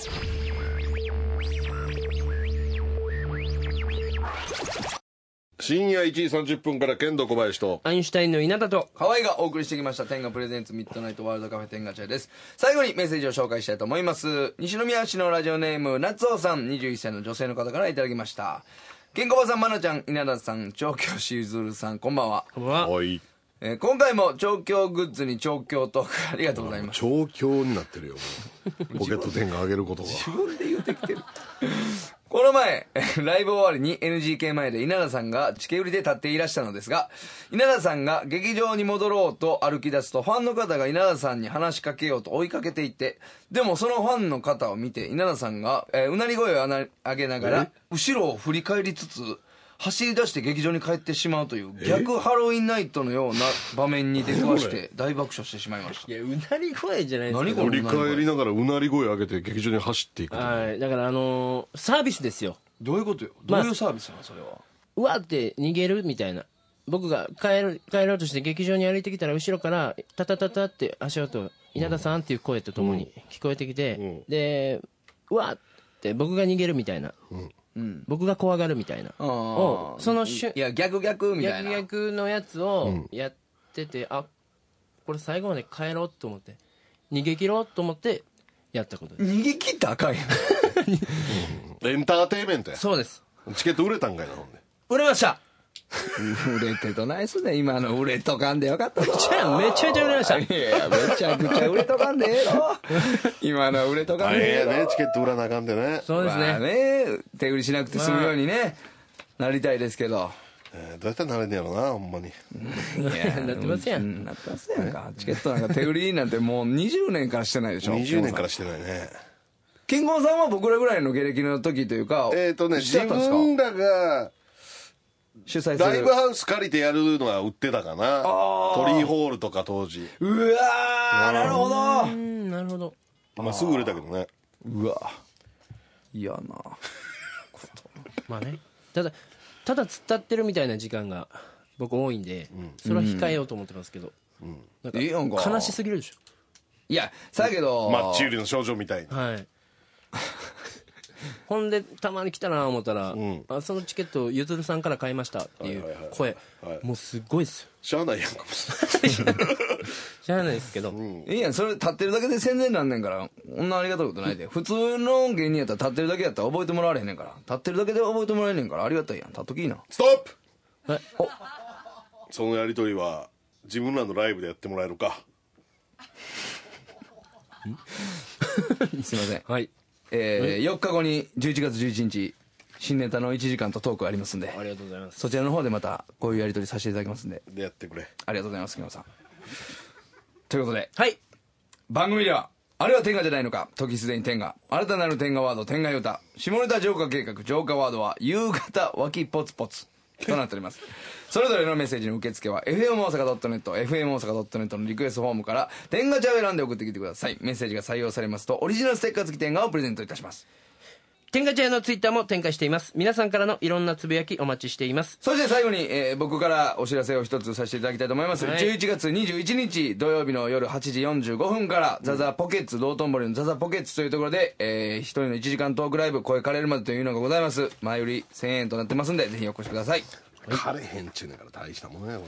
深夜1時30分から剣道小林とアインシュタインの稲田と河合がお送りしてきました天下プレゼンツミッドナイトワールドカフェ天下茶屋です。最後にメッセージを紹介したいと思います。西宮市のラジオネーム夏尾さん、21歳の女性の方からいただきました。ケンコバさん、まなちゃん、稲田さん、調教師ゆずるさん、こんばんは。 こんばんは。 おい今回も調教グッズに調教トークありがとうございます。 調教になってるよもうポケット天下あげることが自分で言うてきてる。この前ライブ終わりに NGK 前で稲田さんがチケ売りで立っていらしたのですが、稲田さんが劇場に戻ろうと歩き出すと、ファンの方が稲田さんに話しかけようと追いかけていって、でもそのファンの方を見て稲田さんが、うなり声を上げながら後ろを振り返りつつ走り出して劇場に帰ってしまうという逆ハロウィンナイトのような場面に出くわして大爆笑してしまいました。 いや、うなり声じゃないですか。 何これ振り返りながらうなり声上げて劇場に走っていく。 はい、だからサービスですよ。 どういうことよ。どういうサービスなのそれは。 うわって逃げるみたいな。僕が帰ろうとして劇場に歩いてきたら、後ろからタタタタって足音、稲田さんっていう声とともに聞こえてきて、でうわって僕が逃げるみたいな、僕が怖がるみたいなを、そのいや逆みたいな逆のやつをやってて、あ、これ最後まで帰ろうと思って逃げ切ろうと思ってやったことです。 逃げ切ったらあかんやん。 エンターテイメントや。 そうです。 チケット売れたんかいなほんで。 売れました。 売れてとないっすね。今の売れとかんでよかったぞ。 めちゃめちゃ売れました。 いやめちゃくちゃ売れとかんでええの。今のは売れとかんでええの。 ねチケット売らなあかんでね。 そうですね。 まあね、手売りしなくて済むようにね、なりたいですけど。 どうやったらなれんねやろなほんまに。 いやなってますやん。 なってますやんか。チケットなんか手売りなんてもう20年からしてないでしょ。 20年からしてないね。 健吾さんは僕らぐらいの芸歴の時というか、 自してたんですか？ 分らが主催するライブハウス借りてやるのは売ってたかな。トリーホールとか当時。 うわー、なるほど。 なるほど。 まあすぐ売れたけどね。 うわ嫌なまあね、ただ突っ立ってるみたいな時間が僕多いんで、それは控えようと思ってますけど、なんかいいやんか悲しすぎるでしいやさやけどマッチ売りの症状みたいに。 ょ。はいほんでたまに来たな思ったら、あそのチケットゆずるさんから買いましたっていう声、もうすっごいですよ。 しゃあないやんか。 知らないですけど、 いいやんそれ立ってるだけで宣伝なんねんから、こんなありがたいことないで。普通の芸人やったら立ってるだけやったら覚えてもらわれへんねんから、立ってるだけで覚えてもらえんねんから、ありがたいやん。立っときいな。 ストップ。 はいそのやりとりは自分らのライブでやってもらえるか。 すいません。 はい、 4日後に11月11日新ネタの1時間とトークありますんで、 ありがとうございます。 そちらの方でまたこういうやり取りさせていただきますんで、 でやってくれ。 ありがとうございます木村さん。ということではい、 番組ではあれは天下じゃないのか、時すでに天下、新たなる天下ワード天下歌、下ネタ浄化計画浄化ワードは夕方脇ポツポツとなっております。それぞれのメッセージの受付は FM 大阪 .net、FM 大阪 .net のリクエストフォームから天下茶を選んで送ってきてください。メッセージが採用されますとオリジナルステッカー付き天下をプレゼントいたします。 天下茶屋のツイッターも展開しています。皆さんからのいろんなつぶやきお待ちしています。 そして最後に、僕からお知らせを一つさせていただきたいと思います、 はい、 11月21日土曜日の夜8時45分からザザポケッツ道頓堀のザザポケッツというところで、一人の1時間トークライブ声枯れるまでというのがございます。前売り1000円となってますんでぜひお越しください。 枯れへんちゅうねんから大したもんねこ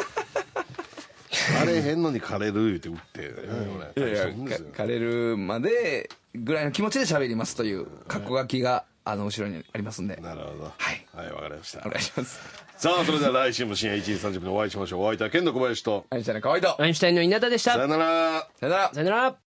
れ。枯れへんのに枯れる言うて売ってねこれ。大したもんですよ。 枯れるまでぐらいの気持ちで喋りますという過去書きが後ろにありますんで、 なるほど。 はいはいわかりました。 お願いします。 さあそれでは来週も深夜1時30分にお会いしましょう。お相手はケンの小林と。 アインシュタインの河合とアインシュタインの稲田でした。 さよなら。 さよなら。 さよなら。